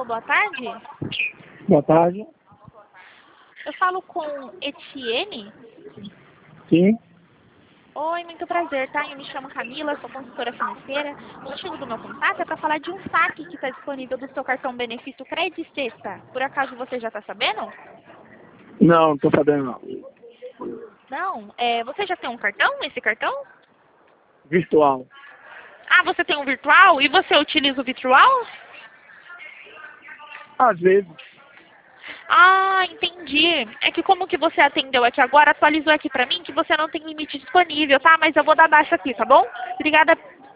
Alô, boa tarde. Boa tarde. Eu falo com Etienne. Sim. Oi, muito prazer, tá? Eu me chamo Camila, sou consultora financeira. O motivo do meu contato é para falar de um saque que está disponível do seu cartão benefício Crédito Sexta. Por acaso você já está sabendo? Não tô sabendo não. Não? Você já tem um cartão, esse cartão? Virtual. Ah, você tem um virtual? E você utiliza o virtual? Às vezes. Ah, entendi. É que como que você atendeu aqui agora, atualizou aqui pra mim que você não tem limite disponível, tá? Mas eu vou dar baixa aqui, tá bom? Obrigada